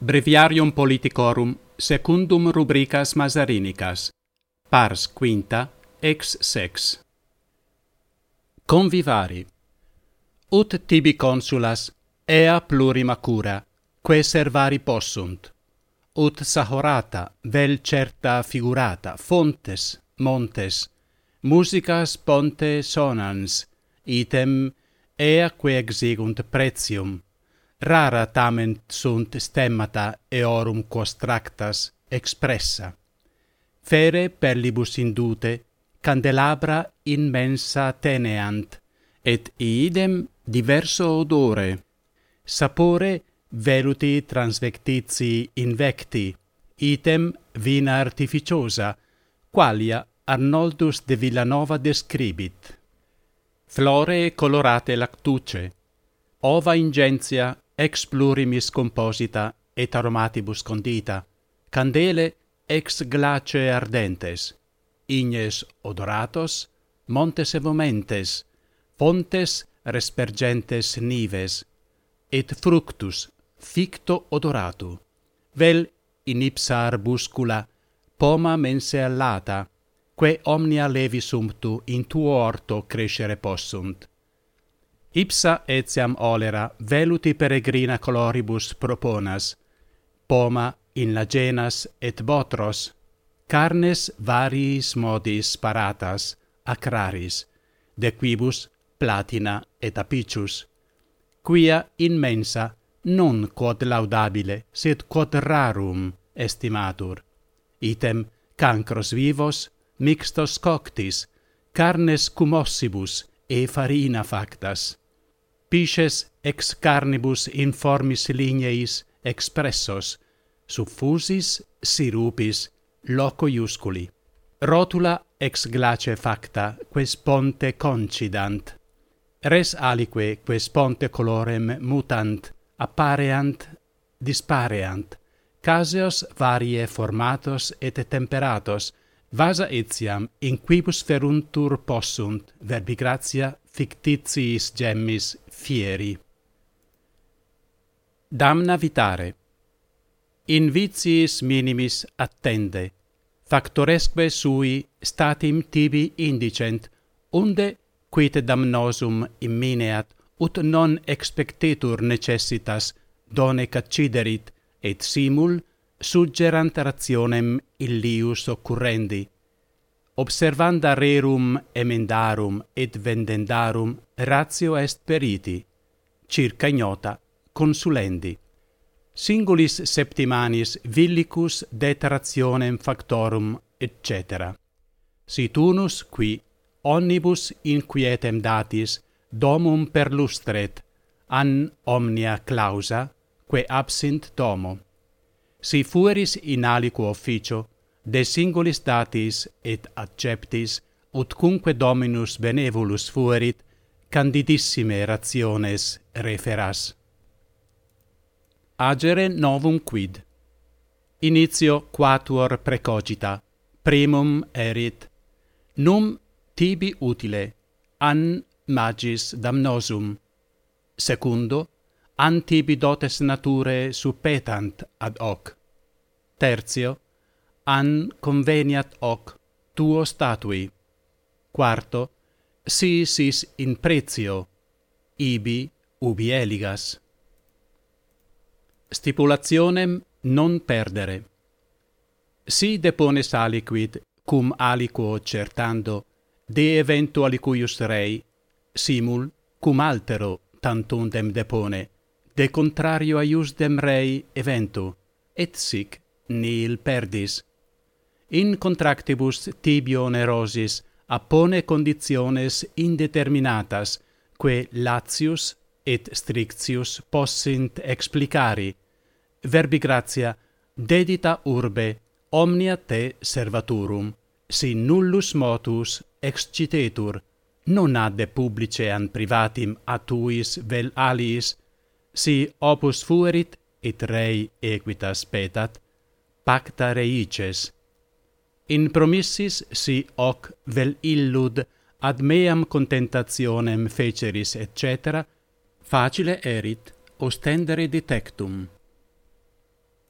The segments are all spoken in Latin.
Breviarium Politicorum secundum rubricas Mazarinicas, pars quinta, ex sex. Convivari. Ut tibi consulas, ea plurima cura, que servari possunt. Ut sahorata, vel certa figurata, fontes, montes, musicas ponte sonans, item ea que exigunt pretium. Rara tamen sunt stemmata eorum quos tractas expressa. Fere pellibus indute, candelabra immensa teneant, et idem diverso odore. Sapore veluti transvectitii invecti, item vina artificiosa, qualia Arnoldus de Villanova describit. Flore colorate lactuce, ova ingentia ex plurimis composita et aromatibus condita, candele ex glace ardentes, ignes odoratos, montes evomentes, fontes respergentes nives, et fructus ficto odoratu, vel in ipsa arbuscula poma mense allata, que omnia levi sumptu in tuo orto crescere possunt. Ipsa etiam olera veluti peregrina coloribus proponas, poma in lagenas et botros, carnes variis modis paratas, acraris, de quibus platina et apicius, quia immensa non quod laudabile, sed quod rarum estimatur, item cancros vivos, mixtos coctis, carnes cumossibus e farina factas, pisces ex carnibus informis ligneis expressos, suffusis sirupis loco iusculi, rotula ex glace facta, ques ponte concidant, res alique ques ponte colorem mutant, appareant, dispareant, caseos varie formatos et temperatos, vasa etiam in quibus feruntur possunt verbigratia fictitiis gemmis fieri. Damna vitare. In vitiis minimis attende, factoresque sui statim tibi indicent, unde quid damnosum immineat, ut non expectetur necessitas done cacciderit, et simul suggerant rationem illius occurrendi. Observanda rerum emendarum et vendendarum ratio est periti, circa ignota consulendi. Singulis septimanis villicus detrationem factorum, etc. Sit unus qui omnibus inquietem datis domum perlustret, an omnia clausa, que absint domo. Si fueris in aliquo officio, de singulis datis et acceptis, utcunque dominus benevolus fuerit, candidissime rationes referas. Agere novum quid. Initio quatuor precogita, primum erit, num tibi utile, an magis damnosum. Secundo, an tibi dotes naturae suppetant ad hoc. Tertio, an conveniat hoc tuo statui. Quarto, si sis in pretio, ibi ubi eligas. Stipulationem non perdere. Si depones aliquid, cum aliquo certando, de eventu alicuius rei, simul, cum altero tantundem depone, de contrario aiusdem rei eventu, et sic nihil perdis. In contractibus tibio onerosis appone conditiones indeterminatas, que latius et strictius possint explicari, verbigratia dedita urbe omnia te servaturum, si nullus motus excitetur, non adde publicean privatim atuis vel aliis, si opus fuerit et rei equitas petat, pacta reices. In promissis si hoc vel illud ad meam contentationem feceris, etc., facile erit ostendere detectum.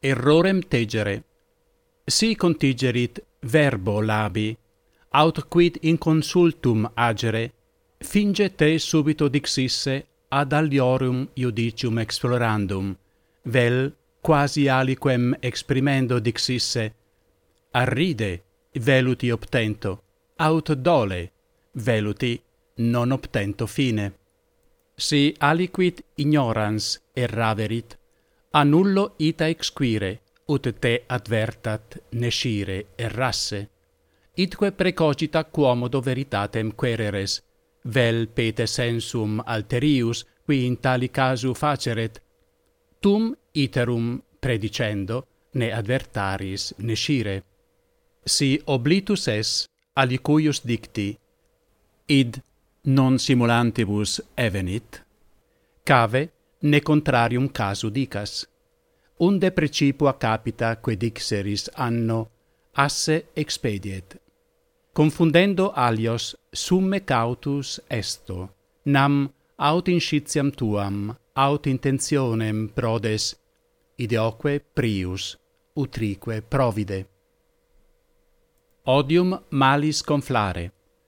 errorem tegere. Si contigerit verbo labi, aut quid in consultum agere, finge te subito dixisse ad aliorum judicium explorandum, vel quasi aliquem exprimendo dixisse, arride, veluti obtento, aut dole, veluti non obtento fine. Si aliquid ignorans erraverit, a nullo ita exquire, ut te advertat nescire errasse. Idque precogita quomodo veritatem quereres, vel pete sensum alterius qui in tali casu faceret, tum iterum predicendo ne advertaris nescire. Si oblitus es alicuius dicti, id non simulantibus evenit, cave ne contrarium casu dicas. Unde precipua capita quae dixeris anno, asse expediet. Confundendo alios summe cautus esto, nam aut inscitiam tuam, aut intentionem prodes, ideoque prius, utrique provide. Odium malis conflare.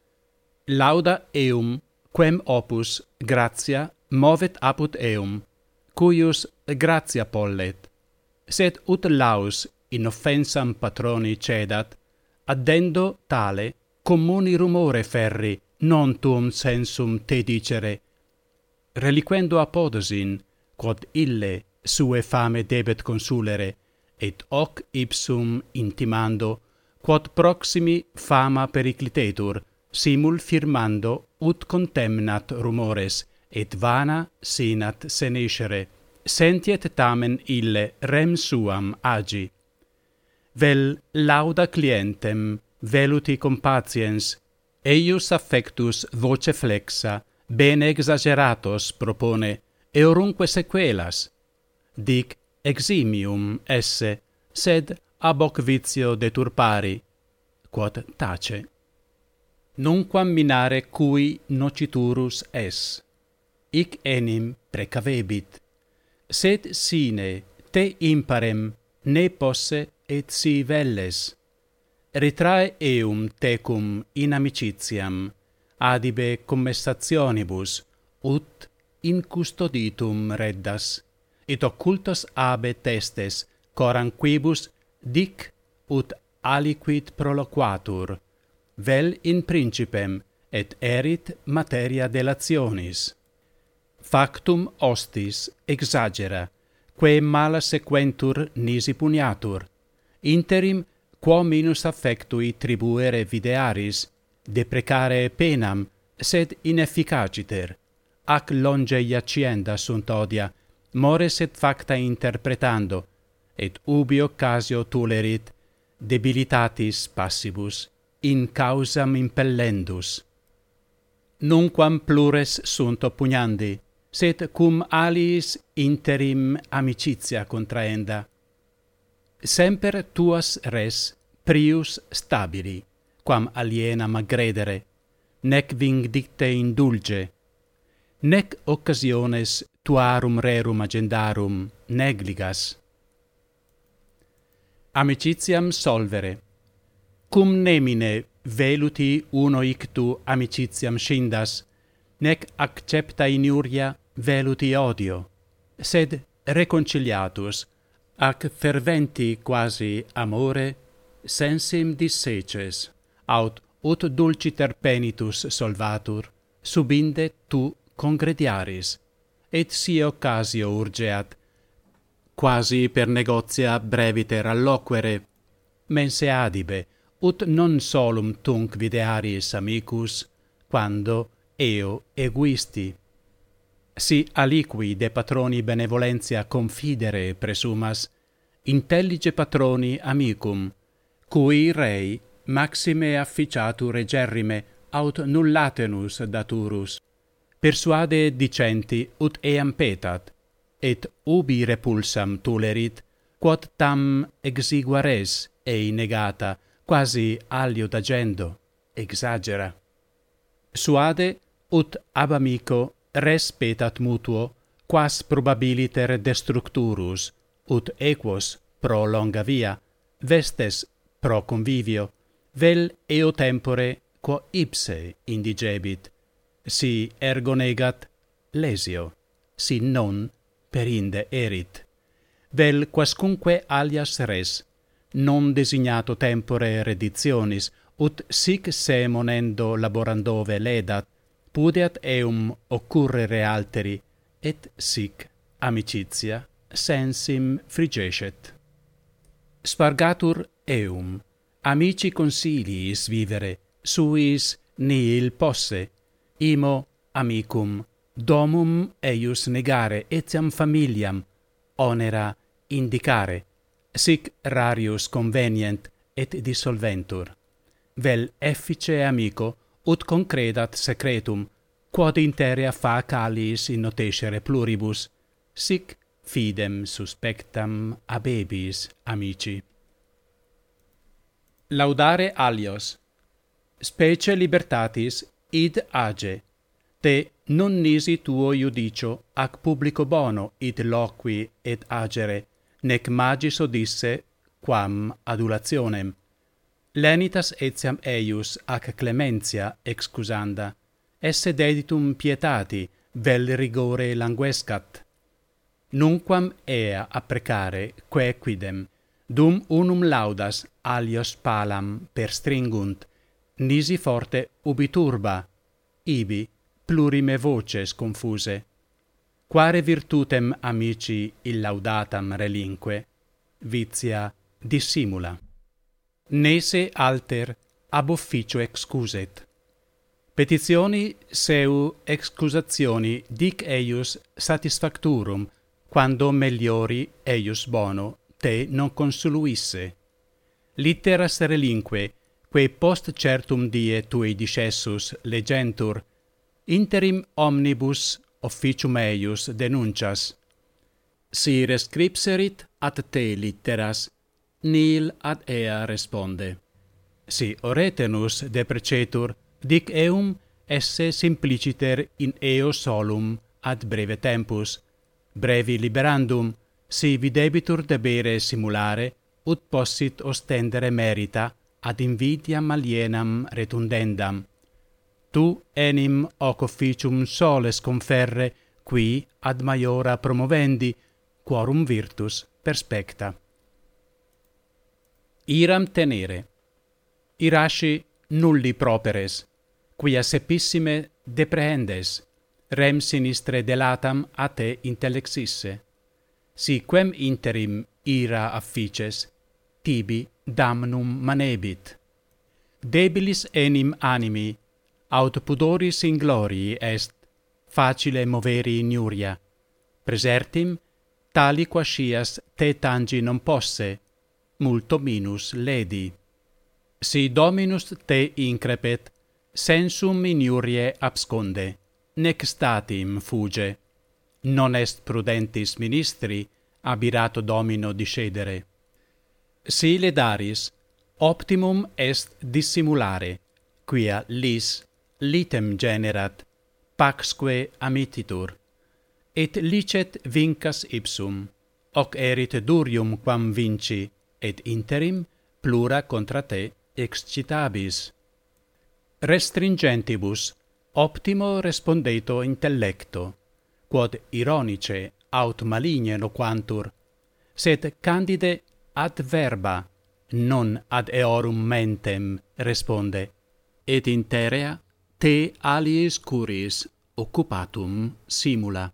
Lauda eum, quem opus gratia movet apud eum, cuius gratia pollet, sed ut laus in offensam patroni cedat, addendo tale communi rumore ferri, non tuum sensum te dicere, reliquendo apodosin, quod ille sue fame debet consulere, et hoc ipsum intimando, quod proximi fama periclitetur, simul firmando ut contemnat rumores, et vana sinat senescere, sentiet tamen ille rem suam agi. Vel lauda clientem, veluti compatiens, eius affectus voce flexa, bene exageratos propone, eorunque sequelas. Dic eximium esse, sed ab hoc vitio deturpari, quod tace. Nunquam minare cui nociturus es, hic enim precavebit, sed sine te imparem ne posse et si velles. Retrae eum tecum in amicitiam, adibe commestationibus, ut incustoditum reddas, et occultos abe testes, coram quibus dic ut aliquid proloquatur, vel in principem, et erit materia delationis. Factum ostis exagera, quae mala sequentur nisi puniatur, interim quo minus affectui tribuere videaris, deprecare penam, sed inefficaciter, ac longe iacienda sunt odia, mores et facta interpretando, et ubi occasio tulerit, debilitatis passibus, in causam impellendus. Nunquam plures sunt oppugnandi, sed cum aliis interim amicitia contraenda. Semper tuas res prius stabili, quam alienam aggredere, nec vindicte indulge, nec occasiones tuarum rerum agendarum negligas. Amicitiam solvere. Cum nemine veluti uno ictu amicitiam scindas, nec accepta iniuria veluti odio, sed reconciliatus, ac ferventi quasi amore, sensim disseces, aut ut dulciter penitus solvatur, subinde tu congrediaris, et si occasio urgeat, quasi per negotia breviter alloquere, mense adibe, ut non solum tunc videaris amicus, quando eo eguisti. Si aliqui de patroni benevolentia confidere presumas, intellige patroni amicum, cui rei maxime afficiatur regerrime aut nullatenus daturus, persuade dicenti ut eam petat, et ubi repulsam tulerit, quod tam exigua res ei negata, quasi aliud agendo, exagera. Suade ut ab amico res petat mutuo, quas probabiliter destructurus, ut equos pro longa via, vestes pro convivio, vel eo tempore quo ipse indigebit, si ergo negat lesio, si non perinde erit. Vel quascunque alias res, non designato tempore reditionis, ut sic semonendo laborandove ledat, pudeat eum occurrere alteri, et sic amicitia sensim frigescet. Spargatur eum, amici consiliis vivere, suis nihil posse, imo amicum domum eius negare etiam familiam onera indicare, sic rarius convenient et dissolventur. Vel effice amico ut concredat secretum, quod interea fac aliis in notescere pluribus, sic fidem suspectam habebis amici. Laudare alios. Specie libertatis id age, te non nisi tuo iudicio ac publico bono id loqui et agere, nec magis odisse quam adulationem. Lenitas etiam eius ac clementia excusanda, esse deditum pietati vel rigore languescat. Nunquam ea apprecare quequidem, dum unum laudas alios palam perstringunt, nisi forte ubi turba, ibi plurime voces confuse. Quare virtutem amici illaudatam relinque, vitia dissimula. Nese alter ab officio excuset. Petitioni seu excusationi dic eius satisfacturum, quando meliori eius bono te non consuluisse. Litteras relinque, quae post certum die tui discessus legentur, interim omnibus officium eius denuncias. Si rescripserit ad te litteras, nihil ad ea responde. Si oretenus deprecetur, dic eum esse simpliciter in eo solum ad breve tempus, brevi liberandum, si videbitur debere simulare, ut possit ostendere merita ad invidiam alienam retundendam. Tu enim hoc officium soles conferre, qui ad maiora promovendi, quorum virtus perspecta. Iram tenere. Irasci nulli properes, quia sepissime deprehendes, rem sinistre delatam a te intellexisse. Si quem interim ira affices, tibi damnum manebit. Debilis enim animi, aut pudoris in glorii est, facile moveri iniuria. Presertim, tali quascias te tangi non posse, multo minus ledi. Si dominus te increpet, sensum iniurie absconde, nec statim fuge. Non est prudentis ministri, abirato domino discedere. Si ledaris, optimum est dissimulare, quia lis litem generat, paxque amititur, et licet vincas ipsum, hoc erit durium quam vinci, et interim plura contra te excitabis. Restringentibus optimo respondeto intellecto, quod ironice aut maligne loquantur, sed candide ad verba, non ad eorum mentem responde, et interea te aliis curis occupatum simula.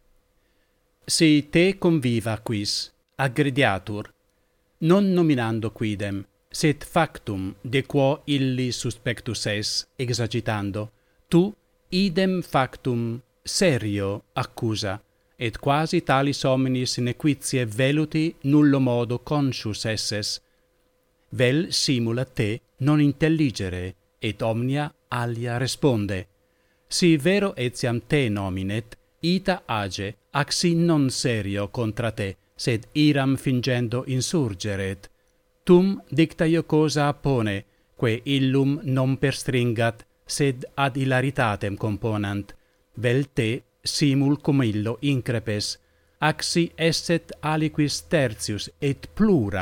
Si te conviva quis aggrediatur, non nominando quidem, sed factum de quo illi suspectus es exagitando, tu idem factum serio accusa, et quasi talis hominis nequitie veluti nullo modo conscius esses. Vel simula te non intelligere, et omnia alia responde. Si vero etiam te nominet, ita age, ac si non serio contra te, sed iram fingendo insurgeret. Tum dicta iocosa appone, que illum non perstringat, sed ad hilaritatem componant. Vel te simul cum illo increpes, ac si esset aliquis tertius et plura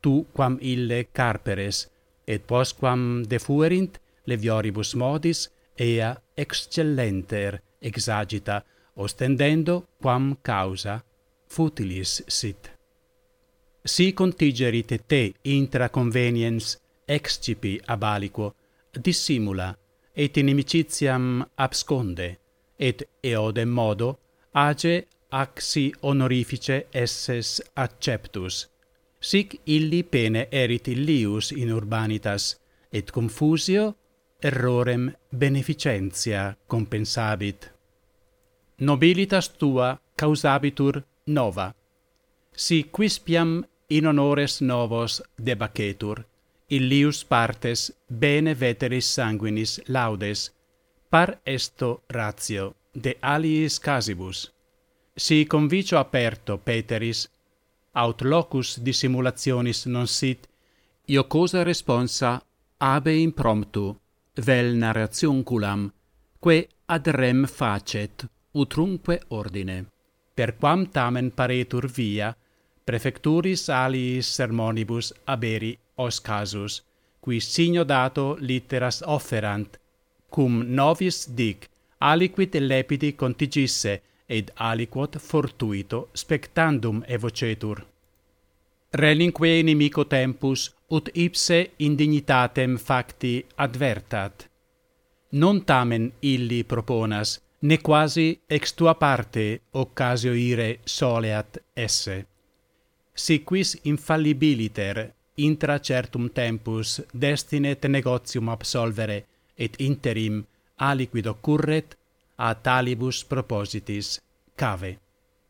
tu quam ille carperes, et postquam defuerint levioribus modis ea excellenter exagita, ostendendo quam causa futilis sit. Si contigerit te intra conveniens excipi ab aliquo, dissimula, et inimicitiam absconde, et eodem modo age ac si honorifice esses acceptus, sic illi pene erit illius in urbanitas, et confusio errorem beneficentia compensabit. Nobilitas tua causabitur nova, si quispiam in honores novos debacetur, illius partes bene veteris sanguinis laudes, par esto ratio de aliis casibus. Si convicio aperto Peteris, aut locus dissimulationis non sit, iocosa responsa abe impromptu, vel narrationculam, que ad rem facet utrumque ordine. Per quam tamen paretur via, prefecturis aliis sermonibus aberi os casus, qui signo dato litteras offerant, cum novis dic, aliquid lepidi contigisse, ed aliquot fortuito spectandum evocetur. Relinque inimico tempus, ut ipse indignitatem facti advertat. Non tamen illi proponas, ne quasi ex tua parte occasio ire soleat esse. Si quis infallibiliter intra certum tempus destinet negotium absolvere, et interim aliquid occurret, a talibus propositis cave.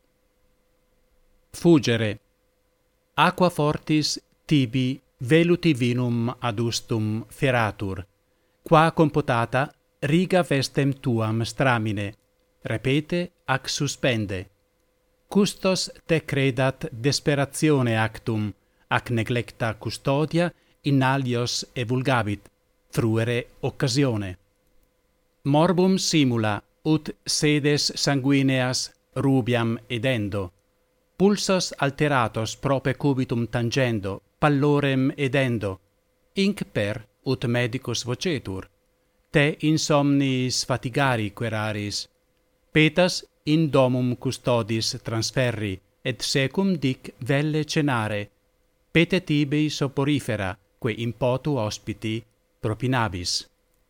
Fugere. Aqua fortis tibi veluti vinum adustum feratur, qua computata riga vestem tuam stramine, repete ac suspende. Custos te credat desperatione actum, ac neglecta custodia in alios evulgabit, fruere occasione. Morbum simula, ut sedes sanguineas rubiam edendo, pulsos alteratos prope cubitum tangendo, pallorem edendo, inc per, ut medicus vocetur, te insomnis fatigari queraris, petas in domum custodis transferri, et secum dic velle cenare, pete tibi soporifera, que impotu hospiti propinabis.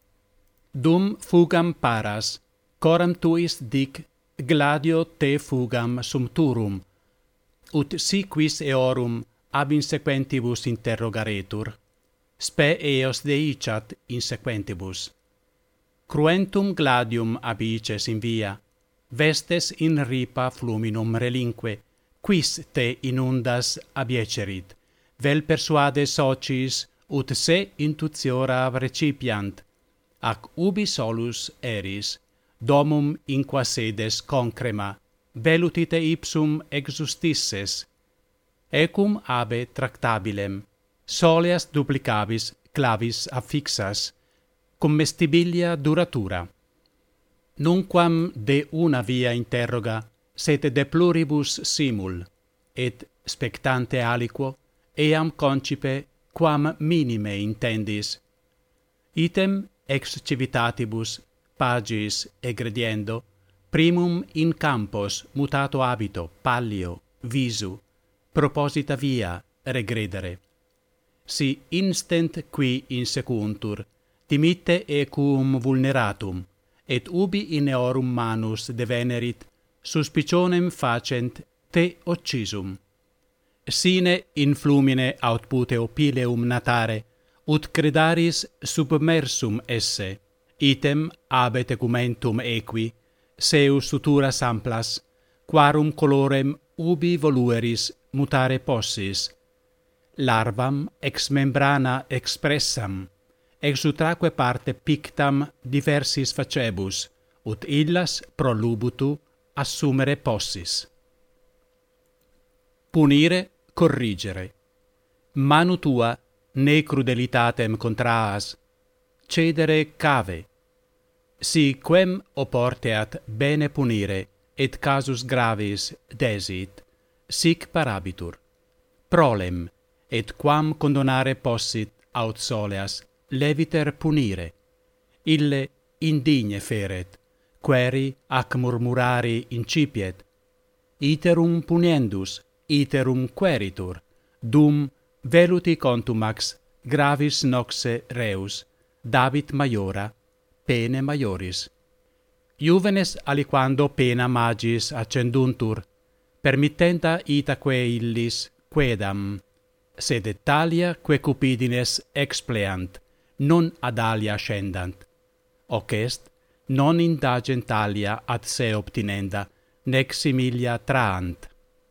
Dum fugam paras, coram tuis dic gladio te fugam sumpturum, ut si quis eorum ab insequentibus interrogaretur, spe eos deicat insequentibus. Cruentum gladium abices in via, vestes in ripa fluminum relinque, quis te inundas abiecerit, vel persuade socis ut se intuitiora recipiant, ac ubi solus eris, domum in qua sedes concrema, velutite ipsum exustisses, ecum abe tractabilem, soleas duplicabis clavis affixas, commestibilia duratura. Nunquam de una via interroga, sed de pluribus simul, et spectante aliquo, eam concipe quam minime intendis. Item ex civitatibus pagis egrediendo, primum in campos mutato habito, pallio, visu, proposita via regredere. Si instant qui insecuntur, dimitte ecum vulneratum, et ubi in eorum manus devenerit, suspicionem facent te occisum. Sine in flumine aut puteo pileum natare, ut credaris submersum esse, item abe tegumentum equi, seus suturas amplas, quarum colorem ubi volueris mutare possis, larvam ex membrana expressam, ex utraque parte pictam diversis facebus, ut illas prolubutu assumere possis. Punire, corrigere. Manu tua ne crudelitatem contraas, cedere cave. Si quem oporteat bene punire, et casus gravis desit, sic parabitur. Prolem, et quam condonare possit aut soleas leviter punire. Ille indigne feret, queri ac murmurari incipiet. Iterum puniendus, iterum queritur, dum veluti contumax gravis noxe reus, David maiora, pene maioris. Juvenes aliquando pena magis accenduntur, permittenta itaque illis quedam, sed talia que cupidines expleant, non ad alia ascendant. Hoc est, non indagent alia ad se obtinenda, nec similia traant.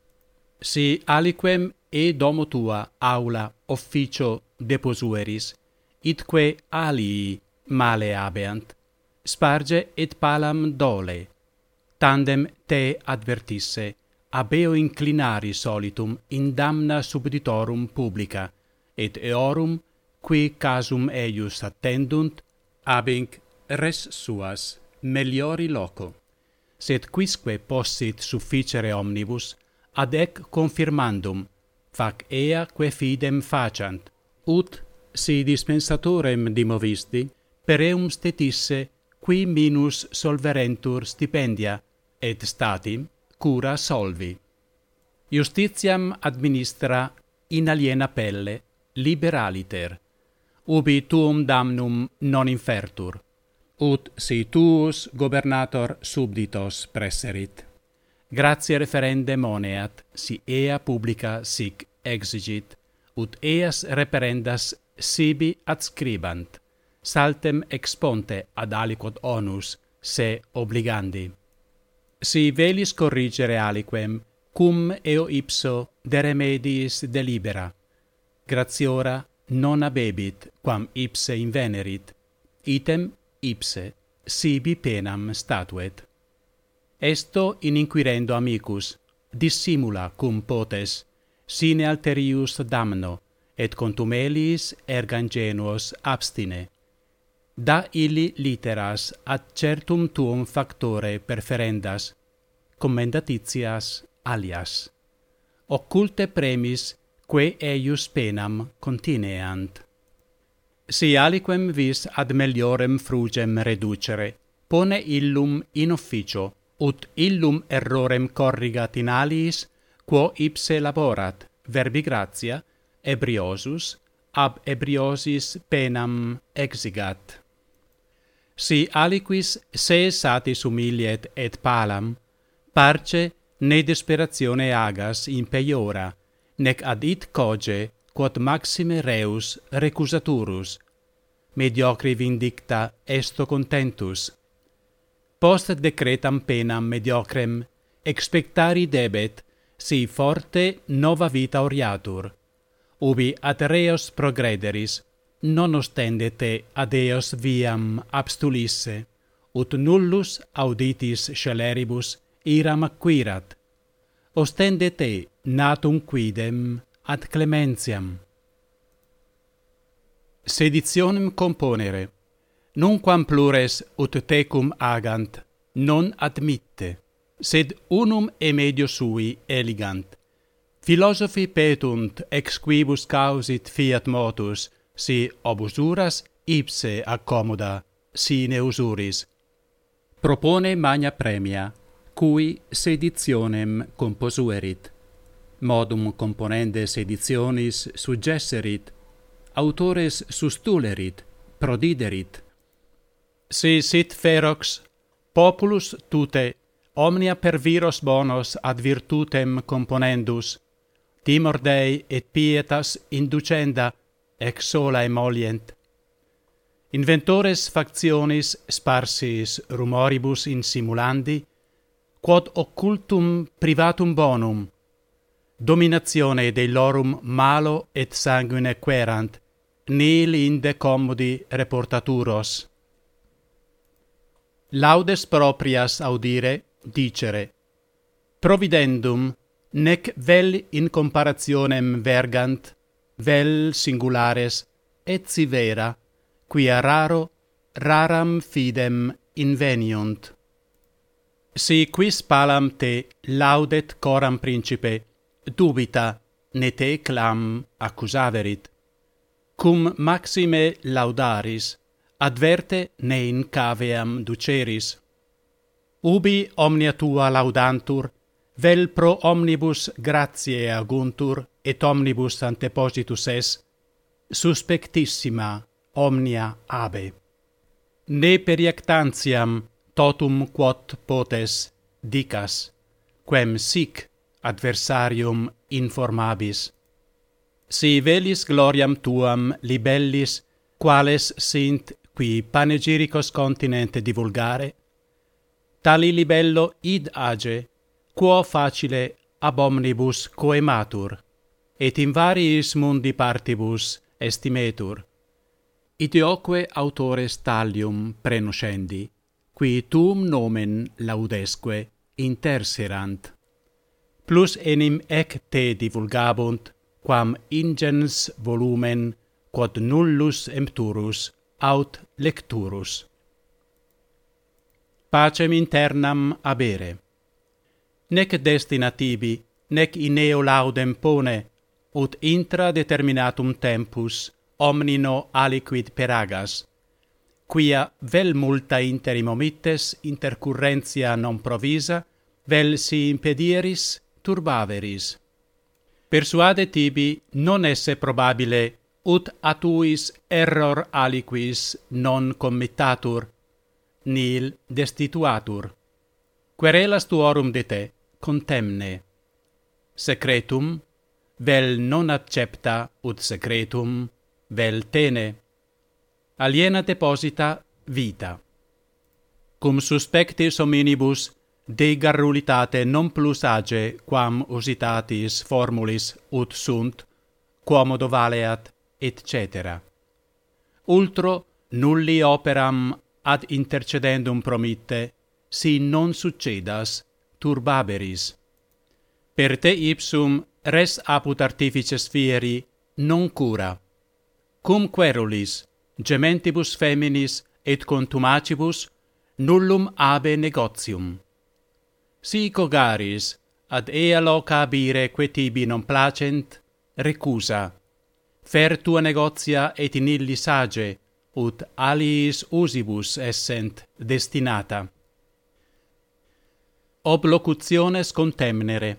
Si aliquem e domo tua aula officio deposueris, itque alii male habeant, sparge et palam dole, tandem te advertisse, abeo inclinari solitum in damna subditorum publica, et eorum, qui casum eius attendunt, habinc res suas meliori loco. Sed quisque possit sufficere omnibus, ad ec confirmandum, fac ea que fidem faciant, ut si dispensatorem dimovisti, per eum stetisse qui minus solverentur stipendia, et statim cura solvi. Justitiam administra in aliena pelle, liberaliter, ubi tuum damnum non infertur, ut si tuus gobernator subditos presserit. Gratia referende moneat, si ea publica sic exigit, ut eas reperendas sibi adscribant, saltem exponte ad aliquot onus, se obligandi. Si velis corrigere aliquem, cum eo ipso de remediis delibera, gratiora non abebit, quam ipse invenerit, item ipse sibi penam statuet. Esto in inquirendo amicus, dissimula cum potes, sine alterius damno, et contumeliis erga ingenuos abstine. Da illi literas ad certum tuum factore perferendas, commendatitias alias. Occulte premis, que eius penam contineant. Si aliquem vis ad meliorem frugem reducere, pone illum in officio, ut illum errorem corrigat in aliis, quo ipse laborat, verbi gratia, ebriosus, ab ebriosis penam exigat. Si aliquis se satis humiliet et palam, parce ne desperatione agas in peiora, nec ad it coge, quod maxime reus recusaturus, mediocri vindicta esto contentus. Post decretam penam mediocrem, expectari debet, si forte nova vita oriatur, ubi ad reos progrederis, non ostendete ad eos viam abstulisse, ut nullus auditis celeribus iram acquirat. Ostendete natum quidem ad clementiam. Seditionem componere, nunquam plures ut tecum agant, non admitte, sed unum e medio sui eligant. Philosophi petunt ex quibus causit fiat motus, si ob usuras ipse accommoda, sine usuris. Propone magna premia, cui seditionem composuerit. Modum componende seditionis suggesserit, autores sustulerit, prodiderit. Si sit ferox, populus tute, omnia per viros bonos ad virtutem componendus, timor Dei et pietas inducenda, ex sola emolient. Inventores factionis sparsis rumoribus insimulandi, quod occultum privatum bonum, dominatione Deilorum malo et sanguine querant, nihil inde commodi reportaturos. Laudes proprias audire, dicere, providendum, nec vel in comparationem vergant, vel singulares, et si vera, quia raro, raram fidem inveniunt. Si quis palam te laudet coram principe, dubita, ne te clam accusaverit. Cum maxime laudaris, adverte ne in caveam duceris. Ubi omnia tua laudantur, vel pro omnibus gratiae aguntur, et omnibus antepositus es, suspectissima omnia abe. Ne periactantiam totum quod potes dicas, quem sic adversarium informabis. Si velis gloriam tuam libellis, quales sint qui panegyricos continente divulgare, tali libello id age, quo facile ab omnibus coematur, et in variis mundi partibus estimetur. Ideoque autores talium prenoscendi, qui tuum nomen laudesque interserant. Plus enim ec te divulgabunt, quam ingens volumen quod nullus empturus aut lecturus. Pacem internam abere. Nec destina tibi, nec in eo laudem pone, ut intra determinatum tempus omnino aliquid peragas, quia vel multa interim omittes intercurrentia non provisa, vel si impedieris turbaveris. Persuade tibi non esse probabile ut a tuis error aliquis non committatur, nil destituatur. Querelas tuorum de te contemne. Secretum vel non accepta ut secretum vel tene. Aliena deposita vita. Cum suspectis hominibus de garrulitate non plus age quam usitatis formulis ut sunt, quomodo valeat, etc. Ultro nulli operam ad intercedendum promitte, si non succedas turbaberis. Per te ipsum res apud artifices fieri non cura. Cum querulis, gementibus feminis et contumacibus, nullum abe negotium. Si cogaris, ad ea loca abire que tibi non placent, recusa. Fer tua negotia et in illi sage, ut aliis usibus essent destinata. Ob locutiones contemnere.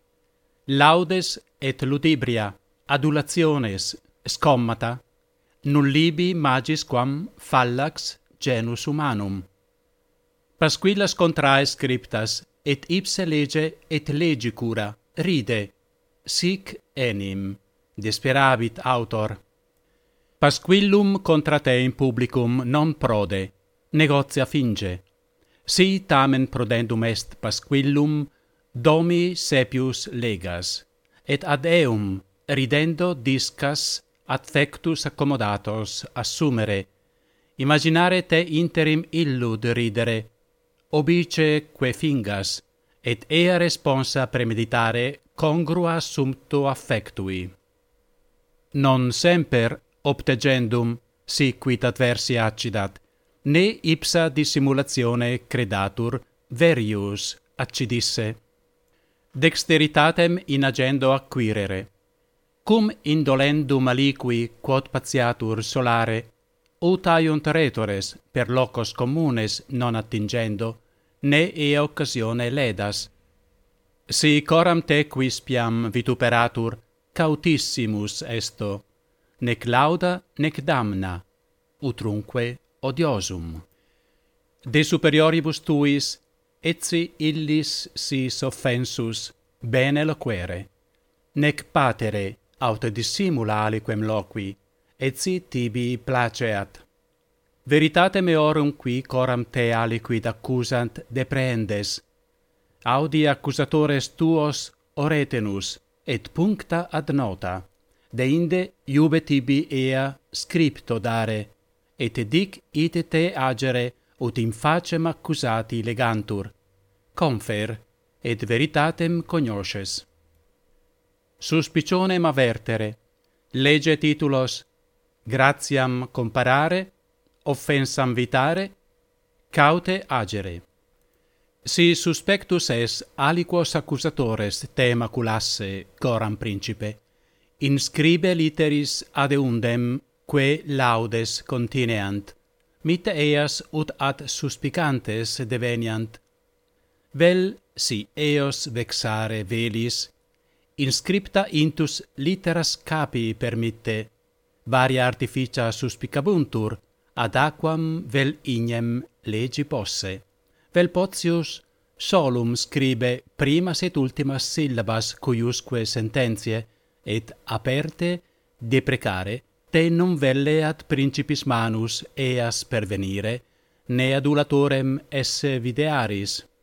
Laudes et ludibria, adulationes, scommata, nullibi magis quam fallax genus humanum. Pasquillas contrae scriptas, et ipse lege et legi cura, ride, sic enim, desperabit autor. Pasquillum contra te in publicum non prode, negotia finge. Si tamen prodendum est pasquillum, domi sepius legas, et ad eum, ridendo discas, affectus accommodatos assumere, imaginare te interim illud ridere, obice que fingas, et ea responsa premeditare congrua sumpto affectui. Non semper obtegendum, siquit adversi accidat, ne ipsa dissimulatione credatur verius accidisse. Dexteritatem in agendo acquirere. Cum indolendum aliqui quod patiatur solare, ut aiunt retores per locos communes non attingendo, ne ea occasione ledas. Si coram te quispiam vituperatur, cautissimus esto, nec lauda nec damna, utrunque odiosum. De superioribus tuis, etsi illis sis offensus, bene loquere, nec patere aut dissimula aliquem loqui, etsi tibi placeat. Veritate meorum qui coram te aliquid accusant deprehendes, audi accusatores tuos oretenus, et puncta ad nota, deinde iube tibi ea scripto dare, et dic ite te agere ut in facem accusati legantur, confer, et veritatem cognosces. Suspicionem avertere, lege titulos, gratiam comparare, offensam vitare, caute agere. Si suspectus es aliquos accusatores te maculasse, coram principe, inscribe litteris adeundem quae laudes contineant, mitte eas ut ad suspicantes deveniant. Vel si eos vexare velis, inscripta intus litteras capi permitte, varia artificia suspicabuntur, ad aquam vel ignem legi posse. Vel potius solum scribe primas et ultimas syllabas cuiusque sententiae, et aperte deprecare te non velle ad principis manus eas pervenire, ne adulatorem esse videaris.